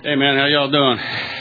Hey man, how y'all doing?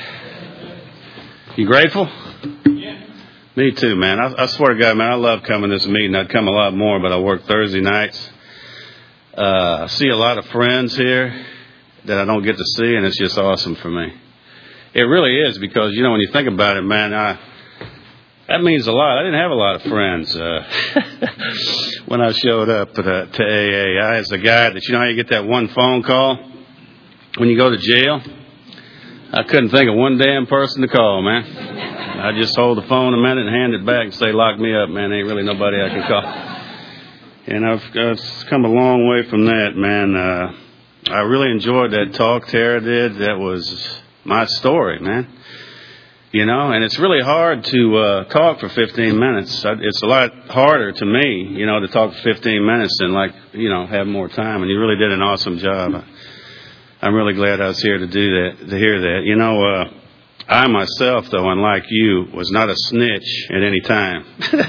You grateful? Yeah. Me too, man. I swear to God, man, I love coming to this meeting. I'd come a lot more, but I work Thursday nights. I see a lot of friends here that I don't get to see, and it's just awesome for me. It really is, because, you know, when you think about it, man, that means a lot. I didn't have a lot of friends when I showed up to AA. I was a guy that, you know how you get that one phone call when you go to jail? I couldn't think of one damn person to call, man. I just hold the phone a minute and hand it back and say, lock me up, man. Ain't really nobody I can call. And I've come a long way from that, man. I really enjoyed that talk Tara did. That was my story, man. You know, and it's really hard to talk for 15 minutes. It's a lot harder to me, you know, to talk for 15 minutes and, like, you know, have more time. And you really did an awesome job. I'm really glad I was here to do that, to hear that. You know, I myself, though, unlike you, was not a snitch at any time.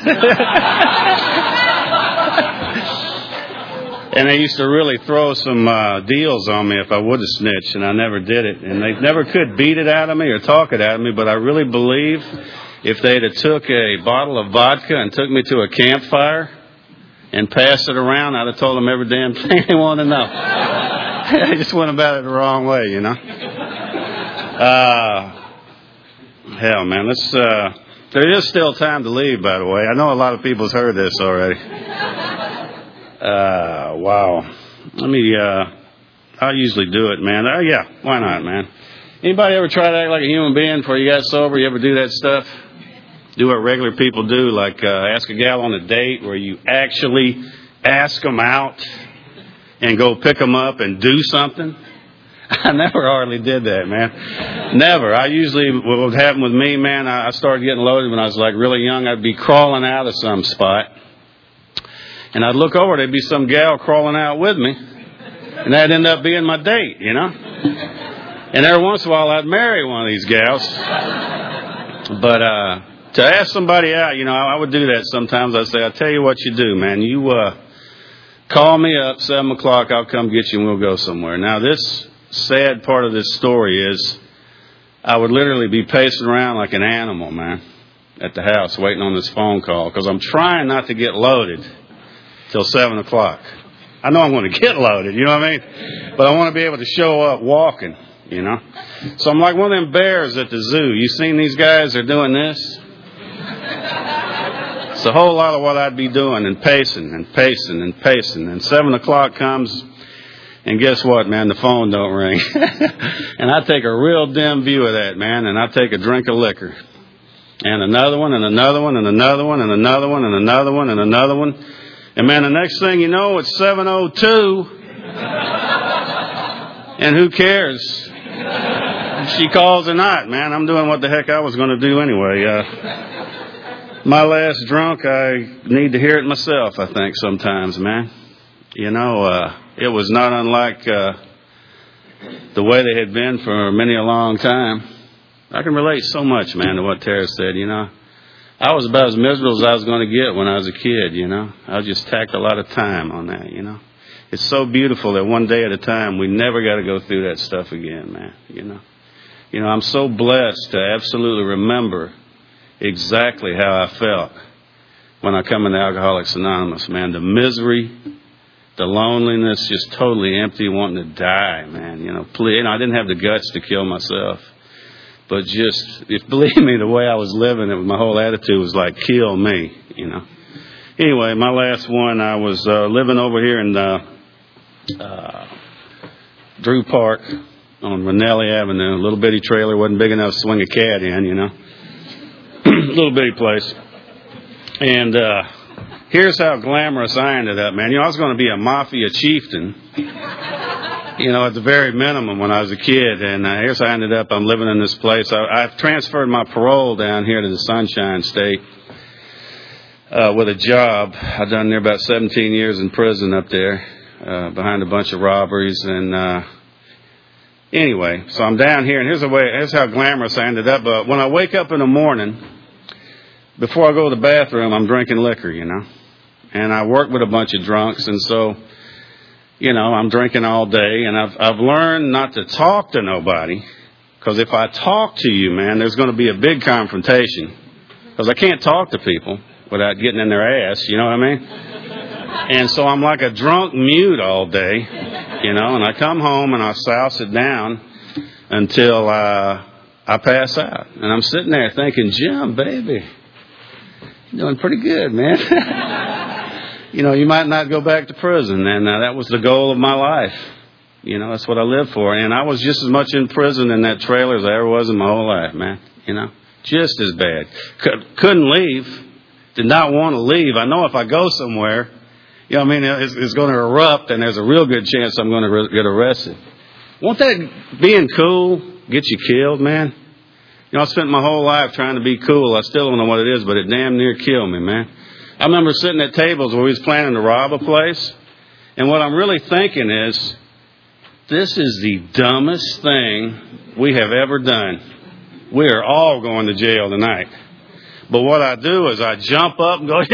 And they used to really throw some deals on me if I would have snitched, and I never did it. And they never could beat it out of me or talk it out of me, but I really believe if they'd have took a bottle of vodka and took me to a campfire and passed it around, I'd have told them every damn thing they wanted to know. I just went about it the wrong way, you know. Hell, man, there is still time to leave, by the way. I know a lot of people's heard this already. Wow. I usually do it, man. Yeah, why not, man? Anybody ever try to act like a human being before you got sober? You ever do that stuff? Do what regular people do, like ask a gal on a date where you actually ask them out and go pick them up and do something? I never hardly did that, man. Never. I usually, what would happen with me, man, I started getting loaded when I was like really young. I'd be crawling out of some spot, and I'd look over, there'd be some gal crawling out with me, and that'd end up being my date, you know. And every once in a while, I'd marry one of these gals. But to ask somebody out, you know, I would do that sometimes. I'd say, I'll tell you what you do, man. You call me up, 7 o'clock, I'll come get you and we'll go somewhere. Now, this sad part of this story is I would literally be pacing around like an animal, man, at the house waiting on this phone call because I'm trying not to get loaded till 7 o'clock. I know I'm going to get loaded, you know what I mean? But I want to be able to show up walking, you know? So I'm like one of them bears at the zoo. You seen these guys? They're doing this. It's a whole lot of what I'd be doing and pacing and pacing and pacing. And 7 o'clock comes, and guess what, man? The phone don't ring. And I take a real dim view of that, man, and I take a drink of liquor. And another one, and another one, and another one, and another one, and another one, and another one. And, man, the next thing you know, it's 7:02. And who cares? She calls or not, man. I'm doing what the heck I was going to do anyway. My last drunk, I need to hear it myself, I think, sometimes, man. You know, it was not unlike the way they had been for many a long time. I can relate so much, man, to what Tara said, you know. I was about as miserable as I was going to get when I was a kid, you know. I just tacked a lot of time on that, you know. It's so beautiful that one day at a time we never got to go through that stuff again, man, you know. You know, I'm so blessed to absolutely remember exactly how I felt when I come into Alcoholics Anonymous, man. The misery, the loneliness, just totally empty, wanting to die, man. You know, I didn't have the guts to kill myself. But just, believe me, the way I was living, my whole attitude was like, kill me, you know. Anyway, my last one, I was living over here in Drew Park on Ranelli Avenue. A little bitty trailer, wasn't big enough to swing a cat in, you know. Little bitty place. And here's how glamorous I ended up, man. You know, I was going to be a mafia chieftain, you know, at the very minimum when I was a kid. And here's how I ended up. I'm living in this place. I've transferred my parole down here to the Sunshine State with a job. I've done near about 17 years in prison up there behind a bunch of robberies. And anyway, so I'm down here, and here's how glamorous I ended up. But when I wake up in the morning, before I go to the bathroom, I'm drinking liquor, you know. And I work with a bunch of drunks, and so, you know, I'm drinking all day. And I've learned not to talk to nobody Because if I talk to you, man, there's going to be a big confrontation. Because I can't talk to people without getting in their ass, you know what I mean? And so I'm like a drunk mute all day, you know, and I come home and I souse it down until I pass out. And I'm sitting there thinking, Jim, baby, you're doing pretty good, man. You know, you might not go back to prison. And that was the goal of my life. You know, that's what I lived for. And I was just as much in prison in that trailer as I ever was in my whole life, man. You know, just as bad. Couldn't leave. Did not want to leave. I know if I go somewhere, you know what I mean, it's going to erupt and there's a real good chance I'm going to get arrested. Won't that being cool get you killed, man? You know, I spent my whole life trying to be cool. I still don't know what it is, but it damn near killed me, man. I remember sitting at tables where we was planning to rob a place. And what I'm really thinking is, this is the dumbest thing we have ever done. We are all going to jail tonight. But what I do is I jump up and go,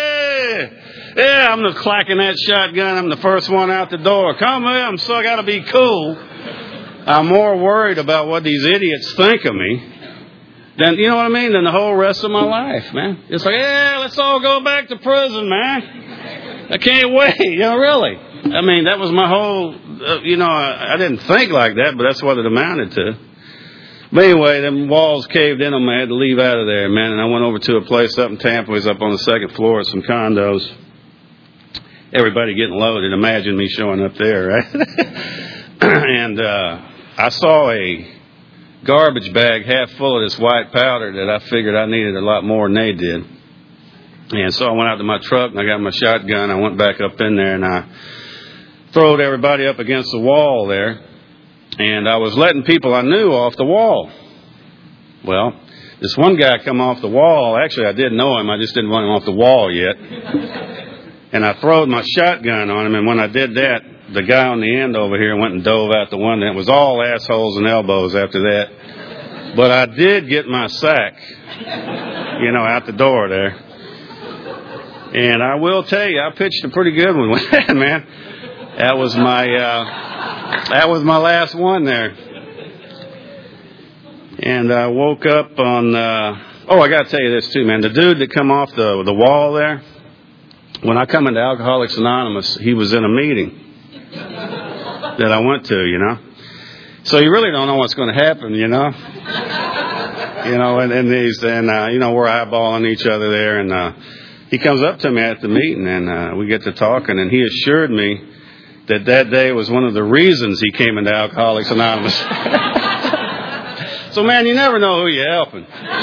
yeah, I'm just clacking that shotgun. I'm the first one out the door. Come on, so I got to be cool. I'm more worried about what these idiots think of me than, you know what I mean, than the whole rest of my life, man. It's like, yeah, let's all go back to prison, man. I can't wait, you know, really. I mean, that was my whole, you know, I didn't think like that, but that's what it amounted to. But anyway, them walls caved in on me. I had to leave out of there, man. And I went over to a place up in Tampa. It was up on the second floor of some condos. Everybody getting loaded. Imagine me showing up there, right? And I saw a garbage bag half full of this white powder that I figured I needed a lot more than they did. And so I went out to my truck and I got my shotgun. I went back up in there and I throwed everybody up against the wall there. And I was letting people I knew off the wall. Well, this one guy come off the wall. Actually, I did know him. I just didn't want him off the wall yet. And I throwed my shotgun on him. And when I did that, the guy on the end over here went and dove out the window. It was all assholes and elbows after that. But I did get my sack, you know, out the door there. And I will tell you, I pitched a pretty good one with that, man. That was my last one there. And I woke up on, I got to tell you this too, man. The dude that come off the wall there, when I come into Alcoholics Anonymous, he was in a meeting that I went to, you know. So you really don't know what's going to happen, you know. You know, and you know, we're eyeballing each other there. And he comes up to me at the meeting and we get to talking and he assured me that day was one of the reasons he came into Alcoholics Anonymous. So, man, you never know who you're helping.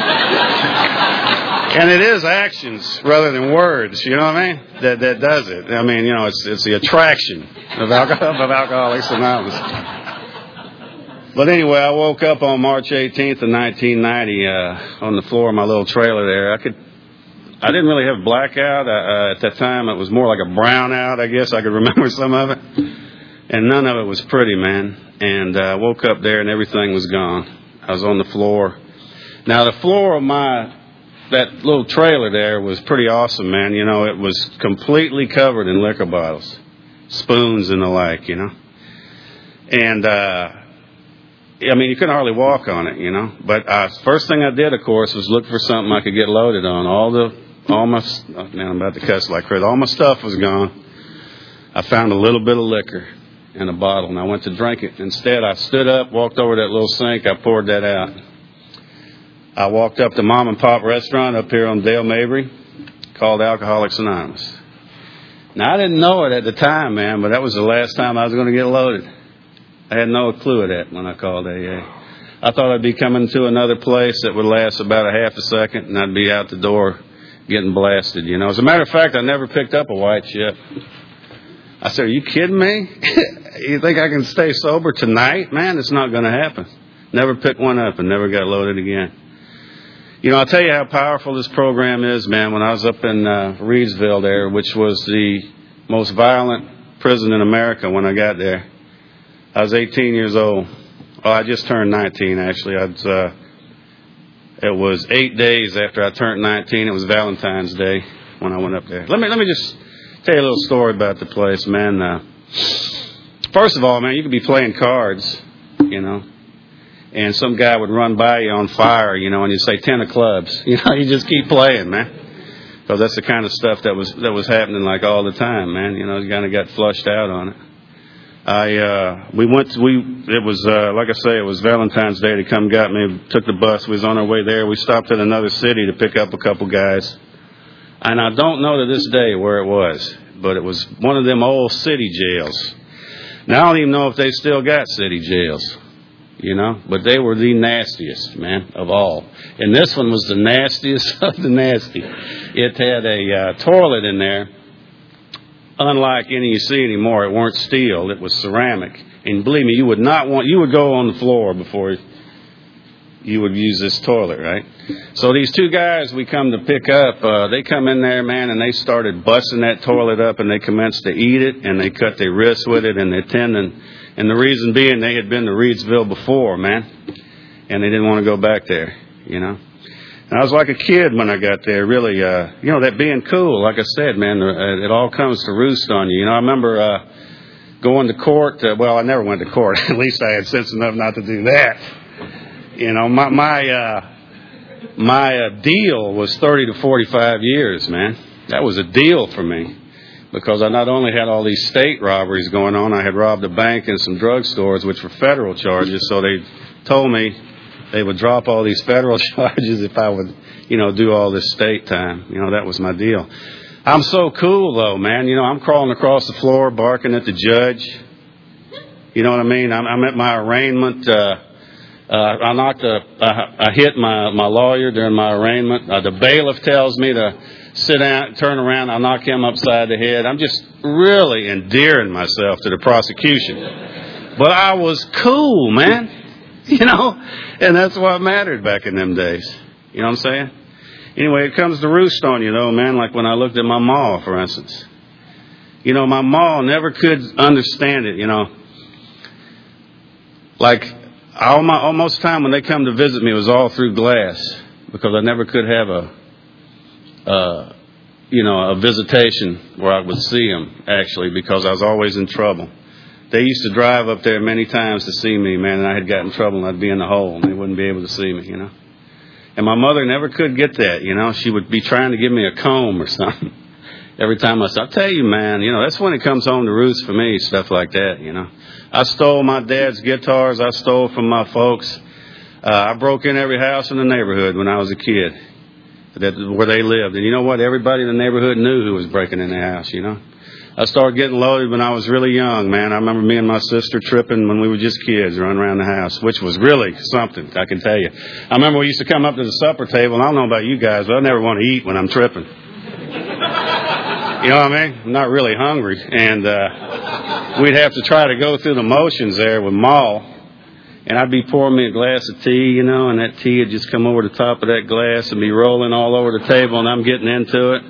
And it is actions rather than words, you know what I mean, that does it. I mean, you know, it's the attraction of Alcoholics Anonymous. But anyway, I woke up on March 18th of 1990 on the floor of my little trailer there. I didn't really have blackout. At that time, it was more like a brownout, I guess. I could remember some of it. And none of it was pretty, man. And I woke up there and everything was gone. I was on the floor. Now, the floor of that little trailer there was pretty awesome, man. You know, it was completely covered in liquor bottles, spoons and the like, you know. And, I mean, you couldn't hardly walk on it, you know. But first thing I did, of course, was look for something I could get loaded on. I'm about to cuss like crazy. All my stuff was gone. I found a little bit of liquor in a bottle, and I went to drink it. Instead, I stood up, walked over to that little sink. I poured that out. I walked up to Mom and Pop Restaurant up here on Dale Mabry, called Alcoholics Anonymous. Now, I didn't know it at the time, man, but that was the last time I was going to get loaded. I had no clue of that when I called AA. I thought I'd be coming to another place that would last about a half a second, and I'd be out the door getting blasted, you know. As a matter of fact, I never picked up a white chip. I said, are you kidding me? You think I can stay sober tonight? Man, it's not going to happen. Never picked one up and never got loaded again. You know, I'll tell you how powerful this program is, man. When I was up in Reedsville there, which was the most violent prison in America when I got there, I was 18 years old. Well, I just turned 19, actually. It was 8 days after I turned 19. It was Valentine's Day when I went up there. Let me just tell you a little story about the place, man. First of all, man, you could be playing cards, you know, and some guy would run by you on fire, you know, and you'd say 10 of clubs. You know, you just keep playing, man. Because that's the kind of stuff that was happening like all the time, man. You know, you kind of got flushed out on it. It was like I say, it was Valentine's Day. They come got me, took the bus. We was on our way there. We stopped at another city to pick up a couple guys. And I don't know to this day where it was, but it was one of them old city jails. Now, I don't even know if they still got city jails, you know, but they were the nastiest, man, of all. And this one was the nastiest of the nasty. It had a toilet in there, unlike any you see anymore. It weren't steel. It was ceramic. And believe me, you would go on the floor before you would use this toilet, right? So these two guys we come to pick up, they come in there, man, and they started busting that toilet up, and they commenced to eat it, and they cut their wrists with it and their tendon. And the reason being, they had been to Reidsville before, man, and they didn't want to go back there, you know. And I was like a kid when I got there, really, you know, that being cool, like I said, man, it all comes to roost on you. You know, I remember going to court. Well, I never went to court. At least I had sense enough not to do that. You know, my deal was 30 to 45 years, man. That was a deal for me because I not only had all these state robberies going on, I had robbed a bank and some drugstores, which were federal charges. So they told me they would drop all these federal charges if I would, you know, do all this state time. You know, that was my deal. I'm so cool, though, man. You know, I'm crawling across the floor, barking at the judge. You know what I mean? I'm at my arraignment. I hit my lawyer during my arraignment. The bailiff tells me to sit down, turn around. I knock him upside the head. I'm just really endearing myself to the prosecution. But I was cool, man. You know, and that's what mattered back in them days. You know what I'm saying? Anyway, it comes to roost on you, though, man, like when I looked at my ma, for instance. You know, my ma never could understand it, you know. Like, almost time when they come to visit me, it was all through glass because I never could have a visitation where I would see them, actually, because I was always in trouble. They used to drive up there many times to see me, man, and I had gotten in trouble and I'd be in the hole and they wouldn't be able to see me, you know. And my mother never could get that, you know. She would be trying to give me a comb or something every time I said, I'll tell you, man, you know, that's when it comes home to roost for me, stuff like that, you know. I stole my dad's guitars. I stole from my folks. I broke in every house in the neighborhood when I was a kid where they lived. And you know what? Everybody in the neighborhood knew who was breaking in their house, you know. I started getting loaded when I was really young, man. I remember me and my sister tripping when we were just kids, running around the house, which was really something, I can tell you. I remember we used to come up to the supper table, and I don't know about you guys, but I never want to eat when I'm tripping. You know what I mean? I'm not really hungry. And we'd have to try to go through the motions there with Ma. And I'd be pouring me a glass of tea, you know, and that tea would just come over the top of that glass and be rolling all over the table, and I'm getting into it.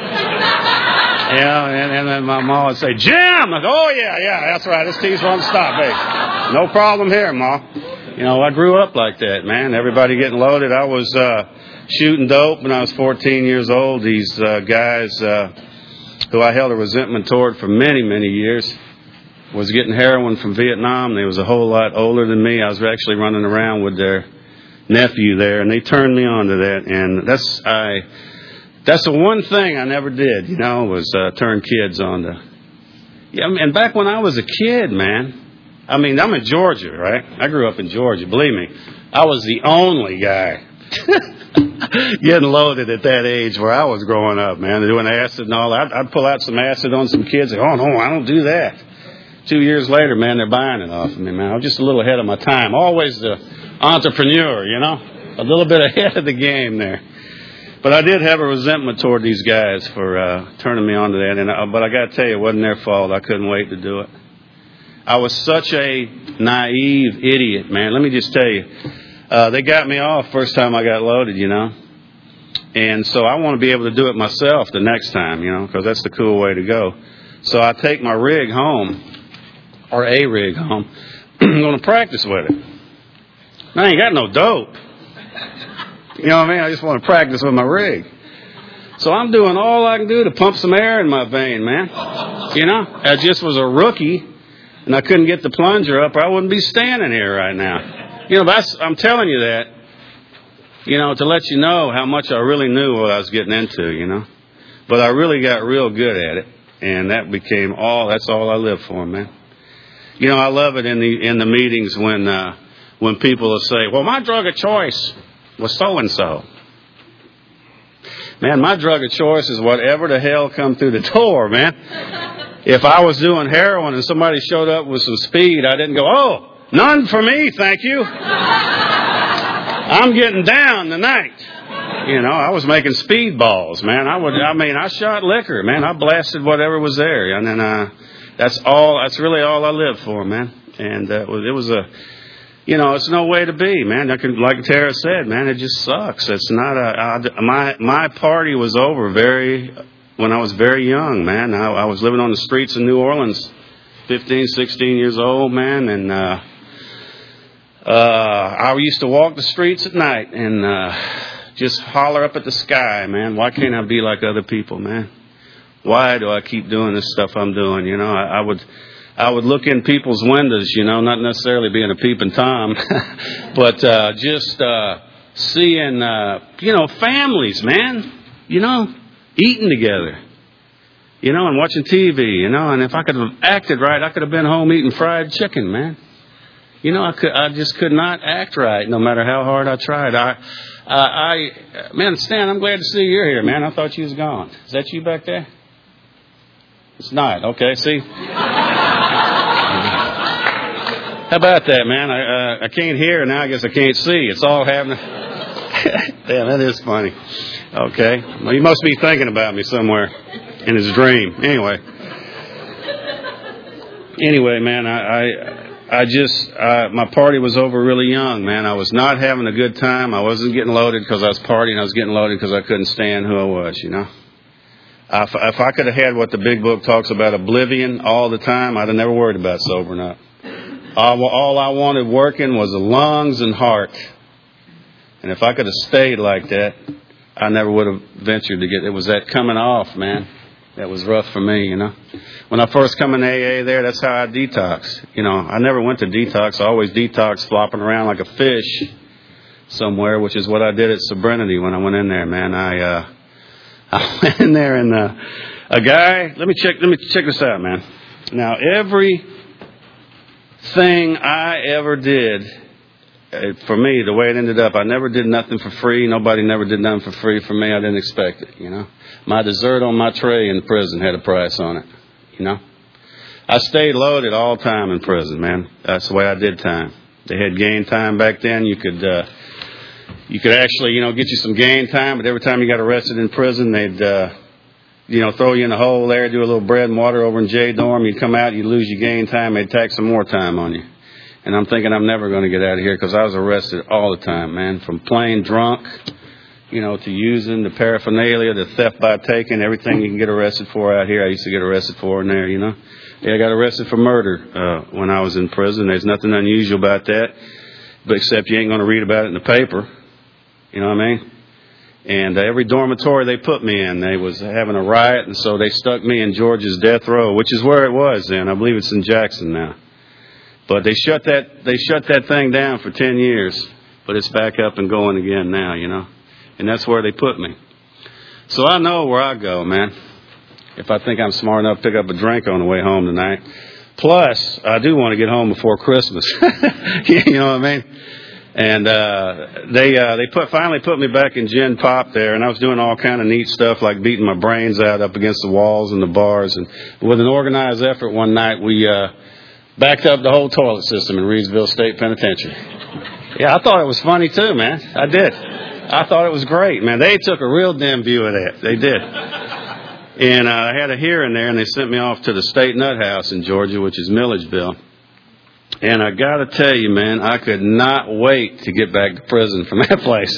Yeah, and then my Ma would say, Jim! I go, oh, yeah, that's right. This tea's on stop, hey. No problem here, Ma. You know, I grew up like that, man. Everybody getting loaded. I was shooting dope when I was 14 years old. These guys who I held a resentment toward for many, many years was getting heroin from Vietnam. They was a whole lot older than me. I was actually running around with their nephew there, and they turned me on to that. And that's the one thing I never did, you know, was turn kids on to. Yeah, and back when I was a kid, man, I mean, I'm in Georgia, right? I grew up in Georgia. Believe me, I was the only guy getting loaded at that age where I was growing up, man, doing acid and all that. I'd pull out some acid on some kids and, oh, no, I don't do that. 2 years later, man, they're buying it off of me, man. I was just a little ahead of my time. Always the entrepreneur, you know, a little bit ahead of the game there. But I did have a resentment toward these guys for turning me on to that. But I got to tell you, it wasn't their fault. I couldn't wait to do it. I was such a naive idiot, man. Let me just tell you. They got me off first time I got loaded, you know. And so I want to be able to do it myself the next time, you know, because that's the cool way to go. So I take my rig home, or a rig home. I'm going to practice with it. I ain't got no dope. You know what I mean? I just want to practice with my rig. So I'm doing all I can do to pump some air in my vein, man. You know, I just was a rookie, and I couldn't get the plunger up, or I wouldn't be standing here right now. But I'm telling you that, to let you know how much I really knew what I was getting into, But I really got real good at it. And that became that's all I lived for, man. I love it in the meetings when people will say, well, my drug of choice was so-and-so. Man, my drug of choice is whatever the hell come through the door, man. If I was doing heroin and somebody showed up with some speed, I didn't go, oh, none for me, thank you. I'm getting down tonight. I was making speedballs, man. I shot liquor, man. I blasted whatever was there. And then, that's really all I lived for, man. And, it was it's no way to be, man. Like Tara said, man, it just sucks. It's not my party was over when I was very young, man. I was living on the streets of New Orleans, 15, 16 years old, man. And, I used to walk the streets at night and, just holler up at the sky, man. Why can't I be like other people, man? Why do I keep doing this stuff I'm doing? I would look in people's windows, not necessarily being a peeping Tom, but just seeing, families, man, eating together, and watching TV, and if I could have acted right, I could have been home eating fried chicken, man. I just could not act right, no matter how hard I tried. Man, Stan, I'm glad to see you're here, man. I thought you was gone. Is that you back there? It's not. Okay, see? How about that, man? I can't hear, and now I guess I can't see. It's all happening. Damn, that is funny. Okay. Well, he must be thinking about me somewhere in his dream. Anyway, man, my party was over really young, man. I was not having a good time. I wasn't getting loaded because I was partying. I was getting loaded because I couldn't stand who I was, If I could have had what the big book talks about, oblivion all the time, I'd have never worried about sobering up. All I wanted working was the lungs and heart. And if I could have stayed like that, I never would have ventured to it was that coming off, man. That was rough for me, When I first come in AA there, that's how I detox. I never went to detox. I always detoxed flopping around like a fish somewhere, which is what I did at Sobriety when I went in there, man. I went in there and a guy, let me check this out, man. Now, everything I ever did, for me, the way it ended up, I never did nothing for free. Nobody never did nothing for free for me. I didn't expect it, My dessert on my tray in prison had a price on it, I stayed loaded all the time in prison, man. That's the way I did time. They had game time back then. You could actually, get you some game time, but every time you got arrested in prison, they'd, throw you in a hole there, do a little bread and water over in J dorm. You'd come out, you'd lose your game time. They'd tack some more time on you. And I'm thinking I'm never going to get out of here because I was arrested all the time, man. From plain drunk, to using the paraphernalia, the theft by taking, everything you can get arrested for out here. I used to get arrested for in there, Yeah, I got arrested for murder when I was in prison. There's nothing unusual about that, but except you ain't going to read about it in the paper. You know what I mean? And every dormitory they put me in, they was having a riot, and so they stuck me in Georgia's death row, which is where it was then. I believe it's in Jackson now. But they shut that thing down for 10 years, but it's back up and going again now, And that's where they put me. So I know where I go, man. If I think I'm smart enough to pick up a drink on the way home tonight. Plus, I do want to get home before Christmas. You know what I mean? And they finally put me back in Gen Pop there, and I was doing all kind of neat stuff like beating my brains out up against the walls and the bars. And with an organized effort one night, we backed up the whole toilet system in Reedsville State Penitentiary. Yeah, I thought it was funny too, man. I did. I thought it was great, man. They took a real dim view of that. They did. And I had a hearing there, and they sent me off to the State Nut House in Georgia, which is Milledgeville. And I got to tell you, man, I could not wait to get back to prison from that place.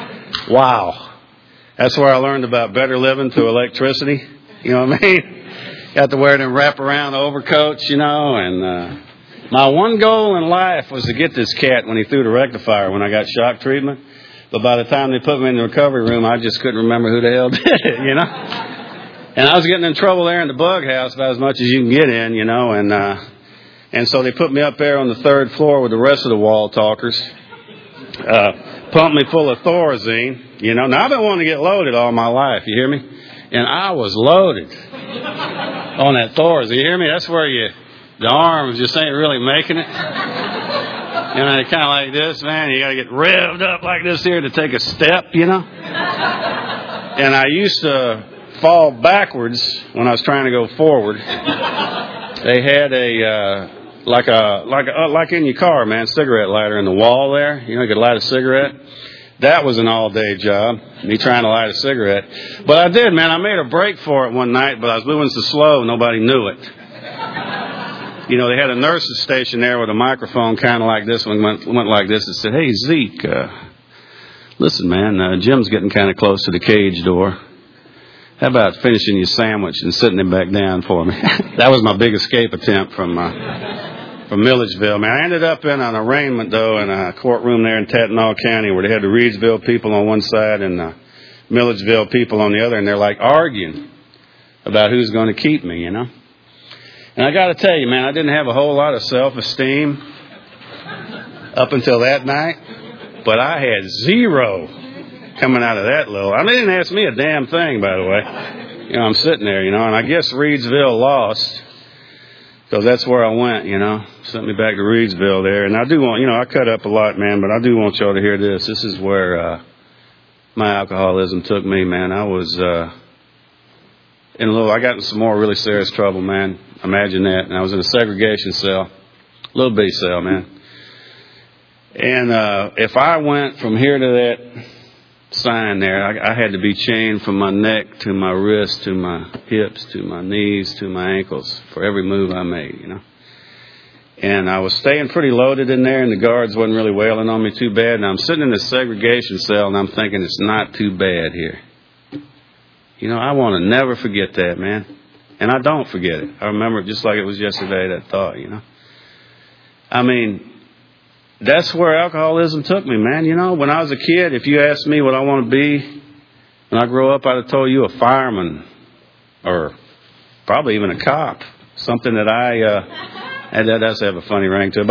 Wow. That's where I learned about better living through electricity. You know what I mean? Got to wear them wraparound overcoats, and my one goal in life was to get this cat when he threw the rectifier when I got shock treatment. But by the time they put me in the recovery room, I just couldn't remember who the hell did it, And I was getting in trouble there in the bug house about as much as you can get in, and so they put me up there on the third floor with the rest of the wall talkers. pumped me full of Thorazine. You know, now I've been wanting to get loaded all my life. You hear me? And I was loaded on that Thorazine. You hear me? That's where the arms just ain't really making it. You know, kind of like this, man. You got to get revved up like this here to take a step, you know. And I used to fall backwards when I was trying to go forward. They had like in your car, man, cigarette lighter in the wall there. You know, you could light a cigarette. That was an all-day job, me trying to light a cigarette. But I did, man. I made a break for it one night, but I was moving so slow, nobody knew it. You know, they had a nurse's station there with a microphone kind of like this one, went like this and said, "Hey, Zeke, listen, man, Jim's getting kind of close to the cage door. How about finishing your sandwich and sitting it back down for me?" That was my big escape attempt from Milledgeville. Man, I ended up in an arraignment, though, in a courtroom there in Tattenall County where they had the Reedsville people on one side and the Milledgeville people on the other, and they're like arguing about who's going to keep me, you know. And I got to tell you, man, I didn't have a whole lot of self-esteem up until that night, but I had zero coming out of that little. I mean, they didn't ask me a damn thing, by the way. You know, I'm sitting there, you know, and I guess Reedsville lost because that's where I went, you know, sent me back to Reedsville there. And I do want, you know, I cut up a lot, man, but I do want y'all to hear this. This is where my alcoholism took me, man. I was I got in some more really serious trouble, man. Imagine that. And I was in a segregation cell, little bitty cell, man. And if I went from here to that sign there, I had to be chained from my neck to my wrist to my hips to my knees to my ankles for every move I made, you know. And I was staying pretty loaded in there, and the guards wasn't really wailing on me too bad. And I'm sitting in this segregation cell, and I'm thinking it's not too bad here. You know, I want to never forget that, man. And I don't forget it. I remember it just like it was yesterday, that thought, you know. I mean, that's where alcoholism took me, man. You know, when I was a kid, if you asked me what I want to be when I grow up, I'd have told you a fireman or probably even a cop. Something that that does have a funny ring to it.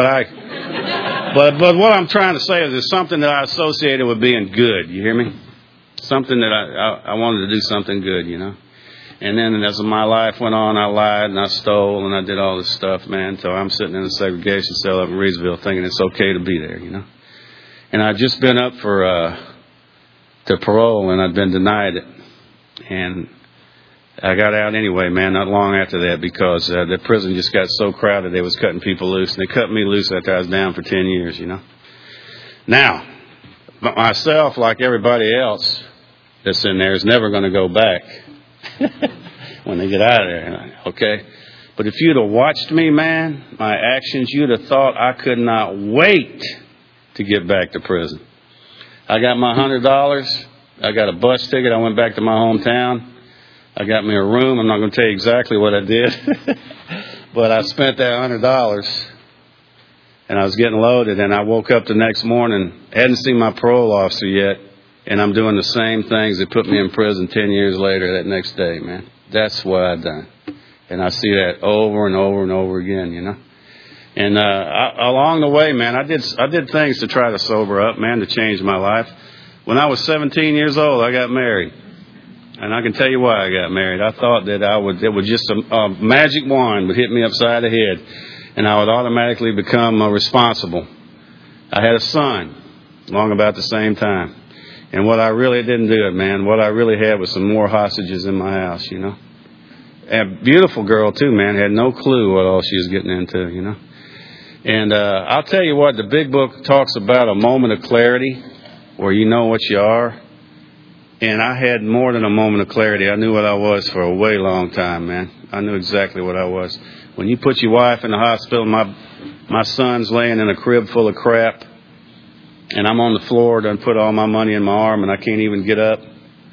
But what I'm trying to say is it's something that I associated with being good. You hear me? Something that I wanted to do something good, you know. And then as my life went on, I lied and I stole and I did all this stuff, man. So I'm sitting in a segregation cell up in Reedsville thinking it's okay to be there, you know. And I'd just been up to parole and I'd been denied it. And I got out anyway, man, not long after that because the prison just got so crowded they was cutting people loose. And they cut me loose after I was down for 10 years, you know. Now, myself, like everybody else that's in there, is never going to go back. When they get out of there, okay? But if you'd have watched me, man, my actions, you'd have thought I could not wait to get back to prison. I got my $100. I got a bus ticket. I went back to my hometown. I got me a room. I'm not going to tell you exactly what I did. But I spent that $100. And I was getting loaded. And I woke up the next morning. Hadn't seen my parole officer yet. And I'm doing the same things that put me in prison 10 years later that next day, man. That's what I've done. And I see that over and over and over again, you know. And along the way, man, I did things to try to sober up, man, to change my life. When I was 17 years old, I got married. And I can tell you why I got married. I thought that it was just a magic wand would hit me upside the head. And I would automatically become responsible. I had a son along about the same time. And what I really didn't do it, man. What I really had was some more hostages in my house, you know. And a beautiful girl, too, man. Had no clue what all she was getting into, you know. And I'll tell you what, the big book talks about a moment of clarity where you know what you are. And I had more than a moment of clarity. I knew what I was for a way long time, man. I knew exactly what I was. When you put your wife in the hospital, my son's laying in a crib full of crap. And I'm on the floor, done put all my money in my arm, and I can't even get up.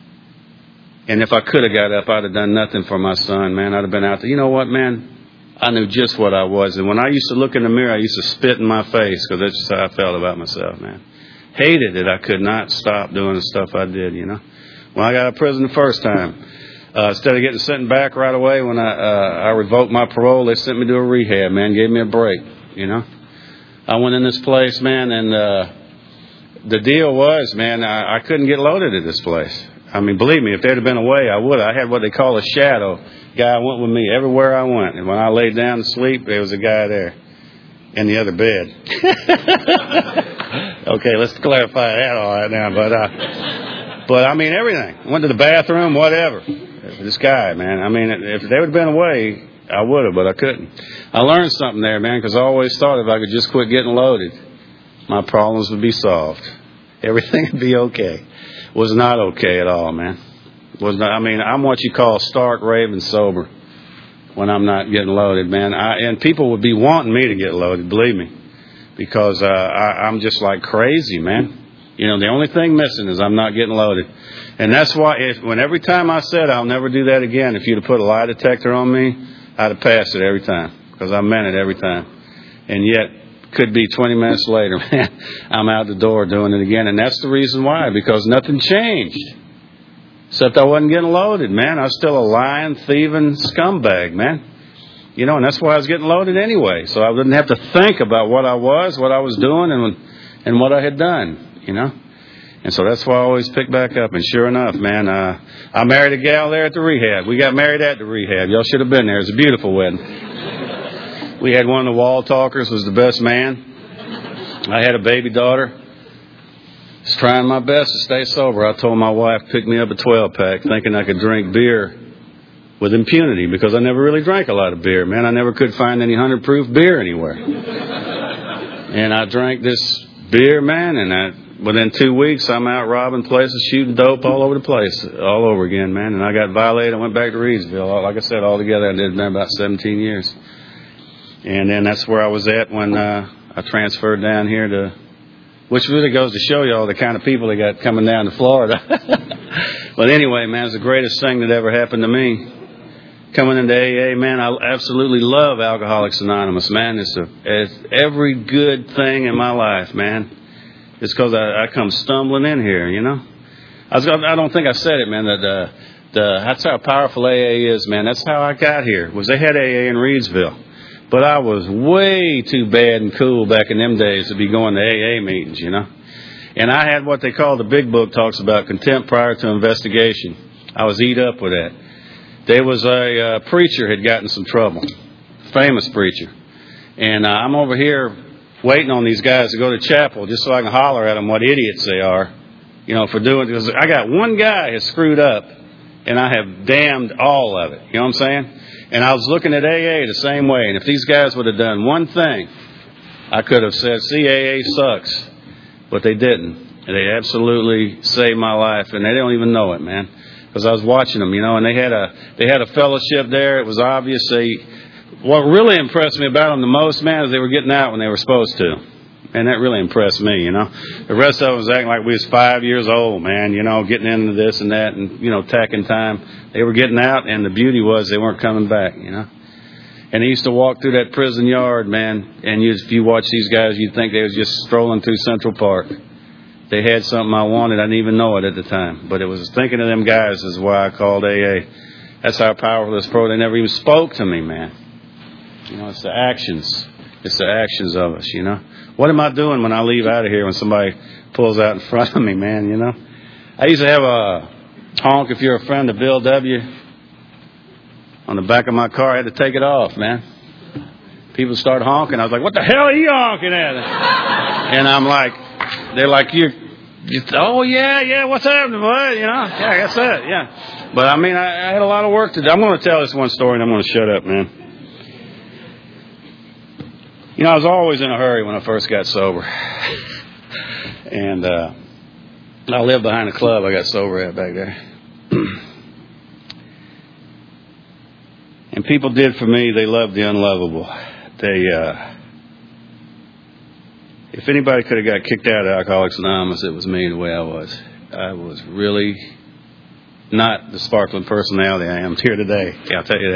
And if I could have got up, I'd have done nothing for my son, man. I'd have been out there. You know what, man? I knew just what I was. And when I used to look in the mirror, I used to spit in my face because that's just how I felt about myself, man. Hated it. I could not stop doing the stuff I did, you know. When I got out of prison the first time, instead of getting sent back right away when I revoked my parole, they sent me to a rehab, man. Gave me a break, you know. I went in this place, man, and the deal was, man, I couldn't get loaded at this place. I mean, believe me, if there'd have been a way, I would. I had what they call a shadow. Guy went with me everywhere I went. And when I laid down to sleep, there was a guy there in the other bed. Okay, let's clarify that all right now. But I mean, everything. Went to the bathroom, whatever. This guy, man. I mean, if there would have been a way, I would have, but I couldn't. I learned something there, man, because I always thought if I could just quit getting loaded, my problems would be solved. Everything would be okay. Was not okay at all, man. Was not. I mean, I'm what you call stark, raving sober when I'm not getting loaded, man. And people would be wanting me to get loaded, believe me, because I'm just like crazy, man. You know, the only thing missing is I'm not getting loaded. And that's why every time I said I'll never do that again, if you'd have put a lie detector on me, I'd have passed it every time, because I meant it every time. And yet, could be 20 minutes later, man, I'm out the door doing it again. And that's the reason why, because nothing changed. Except I wasn't getting loaded, man. I was still a lying, thieving scumbag, man. You know, and that's why I was getting loaded anyway. So I didn't have to think about what I was doing, and what I had done, you know. And so that's why I always pick back up. And sure enough, man, I married a gal there at the rehab. We got married at the rehab. Y'all should have been there. It was a beautiful wedding. We had one of the wall talkers, was the best man. I had a baby daughter. Was trying my best to stay sober. I told my wife to pick me up a 12-pack, thinking I could drink beer with impunity, because I never really drank a lot of beer, man. I never could find any 100 proof beer anywhere. And I drank this beer, man, and within 2 weeks, I'm out robbing places, shooting dope all over the place, all over again, man. And I got violated. I went back to Reedsville. Like I said, all together, I did there about 17 years. And then that's where I was at when I transferred down here to, which really goes to show you all the kind of people they got coming down to Florida. But anyway, man, it's the greatest thing that ever happened to me. Coming into AA, man, I absolutely love Alcoholics Anonymous, man. It's every good thing in my life, man. It's because I come stumbling in here, you know. I don't think I said it, man, that that's how powerful AA is, man. That's how I got here, was they had AA in Reedsville. But I was way too bad and cool back in them days to be going to AA meetings, you know. And I had what they call, the big book talks about, contempt prior to investigation. I was eat up with that. There was a preacher had gotten some trouble, famous preacher. And I'm over here waiting on these guys to go to chapel just so I can holler at them what idiots they are, you know, for doing it. Because I got one guy has screwed up, and I have damned all of it. You know what I'm saying? And I was looking at AA the same way. And if these guys would have done one thing, I could have said, see, AA sucks. But they didn't. And they absolutely saved my life. And they don't even know it, man. Because I was watching them, you know, and they had a fellowship there. It was obvious. What really impressed me about them the most, man, is they were getting out when they were supposed to. And that really impressed me, you know. The rest of them was acting like we was 5 years old, man, you know, getting into this and that and, you know, tacking time. They were getting out, and the beauty was they weren't coming back, you know. And they used to walk through that prison yard, man, and if you watch these guys, you'd think they was just strolling through Central Park. They had something I wanted. I didn't even know it at the time. But it was thinking of them guys is why I called AA. That's how powerful this program. They never even spoke to me, man. You know, it's the actions. It's the actions of us, you know. What am I doing when I leave out of here when somebody pulls out in front of me, man, you know? I used to have a honk, if you're a friend of Bill W., on the back of my car. I had to take it off, man. People start honking. I was like, what the hell are you honking at? And I'm like, they're like, oh, yeah, what's happening, bud? You know, yeah, that's it, yeah. But, I mean, I had a lot of work to do. I'm going to tell this one story, and I'm going to shut up, man. You know, I was always in a hurry when I first got sober. And I lived behind a club I got sober at back there. And people did for me, they loved the unlovable. If anybody could have got kicked out of Alcoholics Anonymous, it was me the way I was. I was really not the sparkling personality I am here today. Yeah, I'll tell you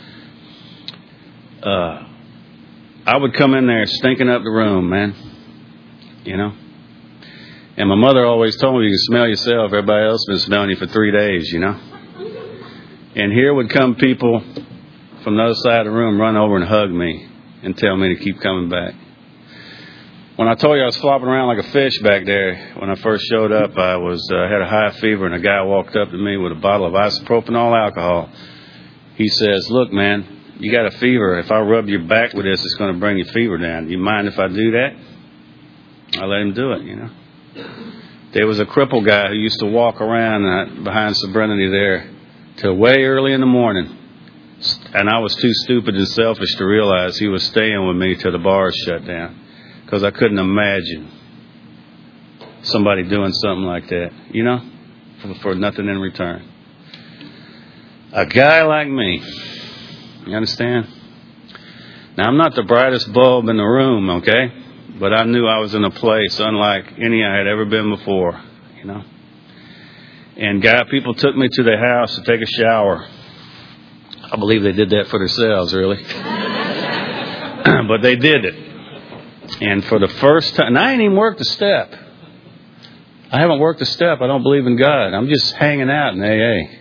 that. I would come in there stinking up the room, man. You know? And my mother always told me, you can smell yourself. Everybody else has been smelling you for 3 days, you know? And here would come people from the other side of the room, run over and hug me and tell me to keep coming back. When I told you I was flopping around like a fish back there, when I first showed up, I had a high fever, and a guy walked up to me with a bottle of isopropyl alcohol. He says, "Look, man, you got a fever. If I rub your back with this, it's going to bring your fever down. Do you mind if I do that?" I let him do it, you know. There was a crippled guy who used to walk around behind Serenity there till way early in the morning. And I was too stupid and selfish to realize he was staying with me till the bars shut down. Because I couldn't imagine somebody doing something like that, you know, for nothing in return. A guy like me, you understand? Now, I'm not the brightest bulb in the room, okay? But I knew I was in a place unlike any I had ever been before, you know? And people took me to their house to take a shower. I believe they did that for themselves, really. But they did it. And for the first time, and I ain't even worked a step. I haven't worked a step. I don't believe in God. I'm just hanging out in AA.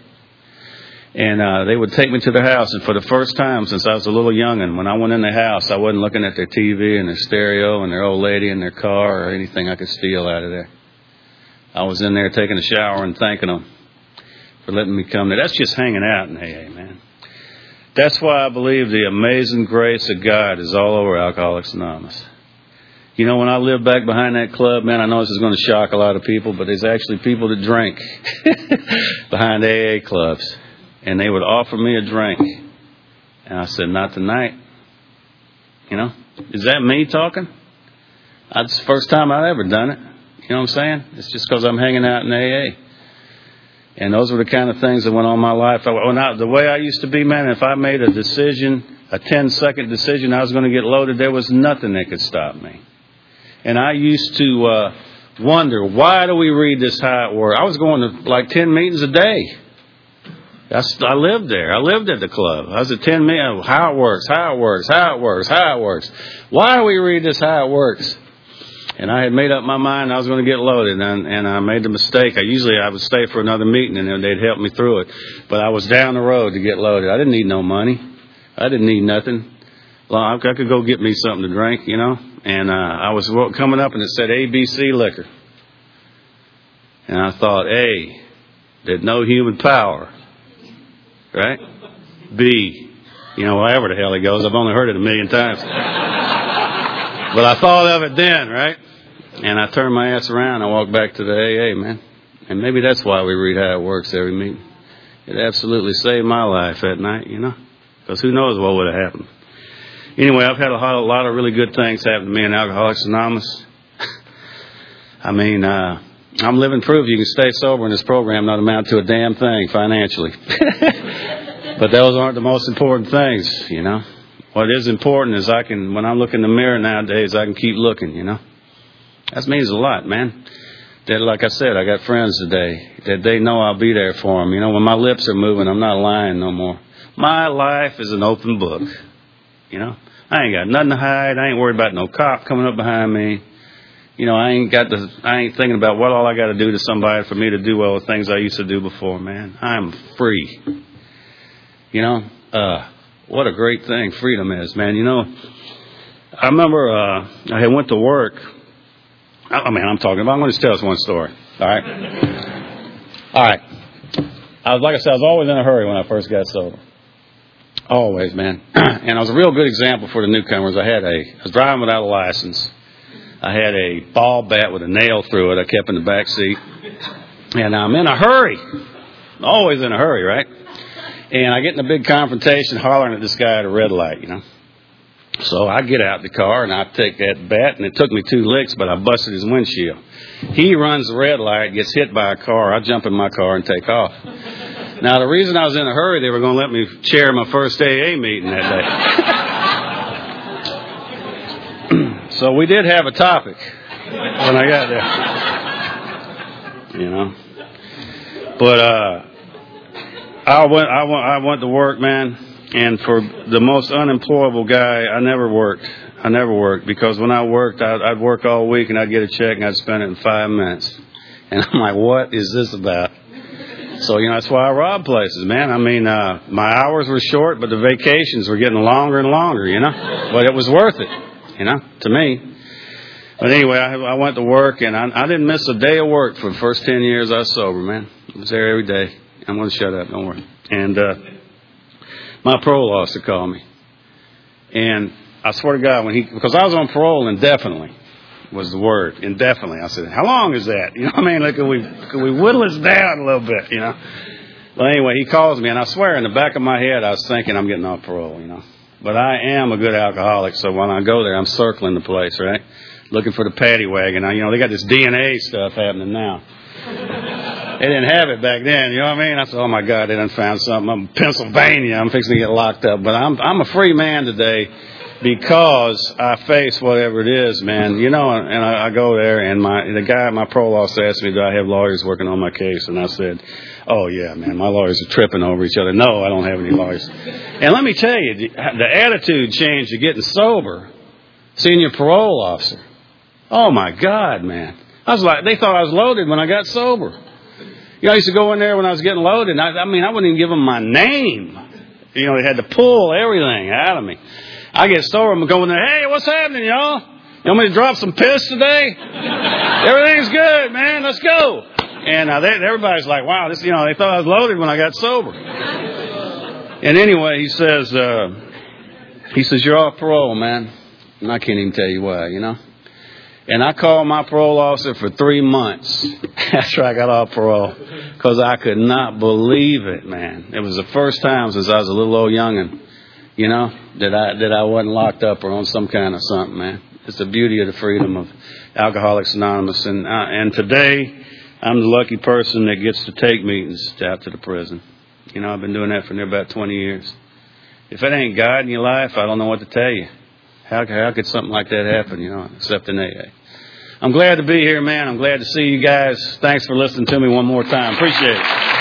And they would take me to their house. And for the first time since I was a little youngin', when I went in their house, I wasn't looking at their TV and their stereo and their old lady and their car or anything I could steal out of there. I was in there taking a shower and thanking them for letting me come there. That's just hanging out in AA, man. That's why I believe the amazing grace of God is all over Alcoholics Anonymous. You know, when I lived back behind that club, man, I know this is going to shock a lot of people, but there's actually people that drink behind AA clubs. And they would offer me a drink. And I said, "Not tonight." You know, is that me talking? That's the first time I've ever done it. You know what I'm saying? It's just because I'm hanging out in AA. And those were the kind of things that went on in my life. The way I used to be, man, if I made a decision, a 10-second decision, I was going to get loaded, there was nothing that could stop me. And I used to wonder, why do we read this how it works? I was going to like 10 meetings a day. I lived there. I lived at the club. I was at 10 meetings. How it works, how it works, how it works, how it works. Why do we read this how it works? And I had made up my mind I was going to get loaded, and I made the mistake. I would stay for another meeting, and they'd help me through it. But I was down the road to get loaded. I didn't need no money. I didn't need nothing. Well, I could go get me something to drink, you know. And I was coming up, and it said ABC liquor. And I thought, A, there's no human power, right? B, you know, however the hell it goes. I've only heard it 1,000,000 times. But I thought of it then, right? And I turned my ass around and I walked back to the AA, man. And maybe that's why we read how it works every meeting. It absolutely saved my life that night, you know. Because who knows what would have happened. Anyway, I've had a lot of really good things happen to me in Alcoholics Anonymous. I mean, I'm living proof you can stay sober in this program, not amount to a damn thing financially. But those aren't the most important things, you know. What is important is when I look in the mirror nowadays, I can keep looking, you know. That means a lot, man. That, like I said, I got friends today that they know I'll be there for them. You know, when my lips are moving, I'm not lying no more. My life is an open book, you know. I ain't got nothing to hide. I ain't worried about no cop coming up behind me. You know, I ain't thinking about what all I got to do to somebody for me to do all the things I used to do before, man. I'm free. You know, what a great thing freedom is, man. You know, I remember I had went to work. I'm going to just tell us one story. All right. All right. Like I said, I was always in a hurry when I first got sober. Always, man. And I was a real good example for the newcomers. I was driving without a license. I had a ball bat with a nail through it. I kept in the back seat. And I'm in a hurry. Always in a hurry, right? And I get in a big confrontation hollering at this guy at a red light, you know. So I get out the car and I take that bat, and it took me 2 licks, but I busted his windshield. He runs the red light, gets hit by a car. I jump in my car and take off. Now, the reason I was in a hurry, they were going to let me chair my first AA meeting that day. So we did have a topic when I got there, you know. But I went to work, man, and for the most unemployable guy, I never worked. Because when I worked, I'd work all week and I'd get a check and I'd spend it in 5 minutes. And I'm like, what is this about? So, you know, that's why I robbed places, man. I mean, my hours were short, but the vacations were getting longer and longer, you know. But it was worth it, you know, to me. But anyway, I went to work, and I didn't miss a day of work for the first 10 years I was sober, man. I was there every day. I'm going to shut up, don't worry. And my parole officer called me. And I swear to God, because I was on parole indefinitely, was the word, indefinitely. I said, how long is that? You know what I mean? Like, could we whittle this down a little bit, you know? Well, anyway, he calls me, and I swear in the back of my head I was thinking I'm getting off parole, you know. But I am a good alcoholic, so when I go there, I'm circling the place, right? Looking for the paddy wagon. Now, you know, they got this DNA stuff happening now. They didn't have it back then, you know what I mean? I said, oh, my God, they done found something. I'm in Pennsylvania. I'm fixing to get locked up. But I'm a free man today because I face whatever it is, man. You know, and I go there, and the guy at my parole officer asked me, do I have lawyers working on my case? And I said, oh, yeah, man, my lawyers are tripping over each other. No, I don't have any lawyers. And let me tell you, the attitude change to getting sober, seeing your parole officer. Oh, my God, man. I was like, they thought I was loaded when I got sober. You know, I used to go in there when I was getting loaded. I wouldn't even give them my name. You know, they had to pull everything out of me. I get sober, I'm going there, hey, what's happening, y'all? You want me to drop some piss today? Everything's good, man. Let's go. And everybody's like, wow, this, you know, they thought I was loaded when I got sober. And anyway, he says, you're off parole, man. And I can't even tell you why, you know. And I called my parole officer for 3 months after I got off parole because I could not believe it, man. It was the first time since I was a little old youngin', you know, that I wasn't locked up or on some kind of something, man. It's the beauty of the freedom of Alcoholics Anonymous. And today, I'm the lucky person that gets to take meetings out to the prison. You know, I've been doing that for near about 20 years. If it ain't God in your life, I don't know what to tell you. How could something like that happen, you know, except in AA? I'm glad to be here, man. I'm glad to see you guys. Thanks for listening to me one more time. Appreciate it.